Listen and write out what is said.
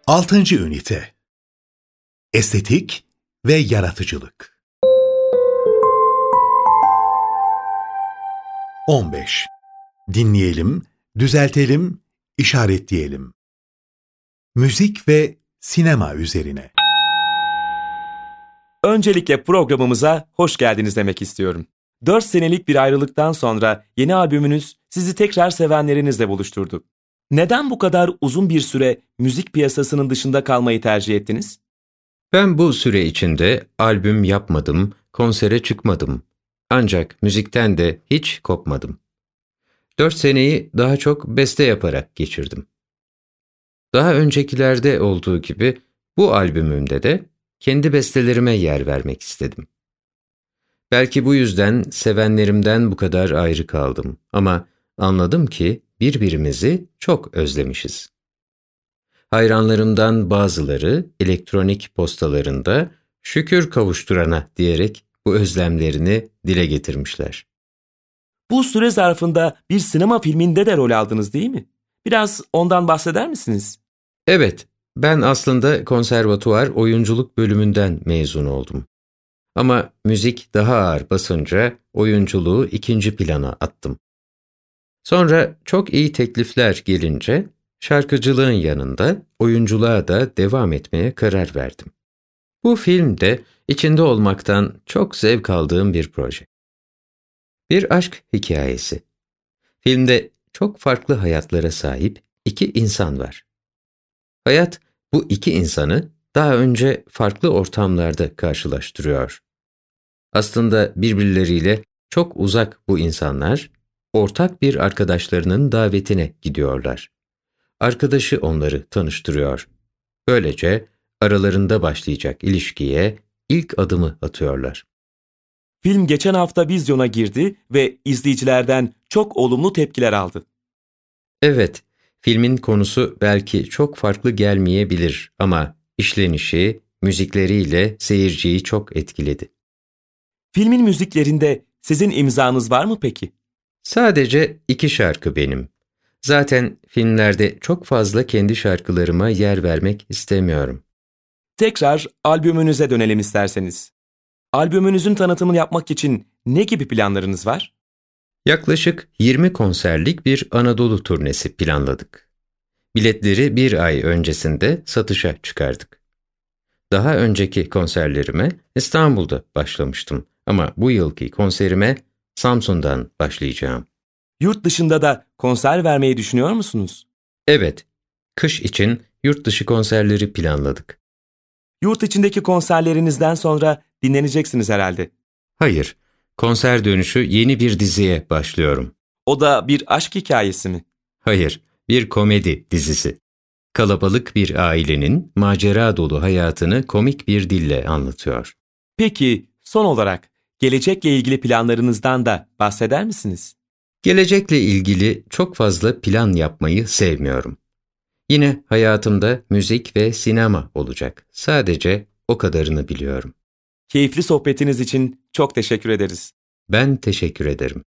6. Ünite Estetik ve Yaratıcılık 15. Dinleyelim, düzeltelim, işaretleyelim. Müzik ve sinema üzerine. Öncelikle programımıza hoş geldiniz demek istiyorum. 4 senelik bir ayrılıktan sonra yeni albümünüz sizi tekrar sevenlerinizle buluşturdu. Neden bu kadar uzun bir süre müzik piyasasının dışında kalmayı tercih ettiniz? Ben bu süre içinde albüm yapmadım, konsere çıkmadım. Ancak müzikten de hiç kopmadım. 4 seneyi daha çok beste yaparak geçirdim. Daha öncekilerde olduğu gibi bu albümümde de kendi bestelerime yer vermek istedim. Belki bu yüzden sevenlerimden bu kadar ayrı kaldım ama anladım ki birbirimizi çok özlemişiz. Hayranlarımdan bazıları elektronik postalarında "şükür kavuşturana" diyerek bu özlemlerini dile getirmişler. Bu süre zarfında bir sinema filminde de rol aldınız değil mi? Biraz ondan bahseder misiniz? Evet, ben aslında konservatuvar oyunculuk bölümünden mezun oldum. Ama müzik daha ağır basınca oyunculuğu ikinci plana attım. Sonra çok iyi teklifler gelince şarkıcılığın yanında oyunculuğa da devam etmeye karar verdim. Bu film de içinde olmaktan çok zevk aldığım bir proje. Bir aşk hikayesi. Filmde çok farklı hayatlara sahip 2 insan var. Hayat bu 2 insanı daha önce farklı ortamlarda karşılaştırıyor. Aslında birbirleriyle çok uzak bu insanlar, ortak bir arkadaşlarının davetine gidiyorlar. Arkadaşı onları tanıştırıyor. Böylece aralarında başlayacak ilişkiye ilk adımı atıyorlar. Film geçen hafta vizyona girdi ve izleyicilerden çok olumlu tepkiler aldı. Evet, filmin konusu belki çok farklı gelmeyebilir ama işlenişi, müzikleriyle seyirciyi çok etkiledi. Filmin müziklerinde sizin imzanız var mı peki? Sadece 2 şarkı benim. Zaten filmlerde çok fazla kendi şarkılarıma yer vermek istemiyorum. Tekrar albümünüze dönelim isterseniz. Albümünüzün tanıtımını yapmak için ne gibi planlarınız var? Yaklaşık 20 konserlik bir Anadolu turnesi planladık. Biletleri 1 ay öncesinde satışa çıkardık. Daha önceki konserlerime İstanbul'da başlamıştım ama bu yılki konserime Samsun'dan başlayacağım. Yurt dışında da konser vermeyi düşünüyor musunuz? Evet, kış için yurt dışı konserleri planladık. Yurt içindeki konserlerinizden sonra dinleneceksiniz herhalde. Hayır, konser dönüşü yeni bir diziye başlıyorum. O da bir aşk hikayesi mi? Hayır, bir komedi dizisi. Kalabalık bir ailenin macera dolu hayatını komik bir dille anlatıyor. Peki, son olarak gelecekle ilgili planlarınızdan da bahseder misiniz? Gelecekle ilgili çok fazla plan yapmayı sevmiyorum. Yine hayatımda müzik ve sinema olacak. Sadece o kadarını biliyorum. Keyifli sohbetiniz için çok teşekkür ederiz. Ben teşekkür ederim.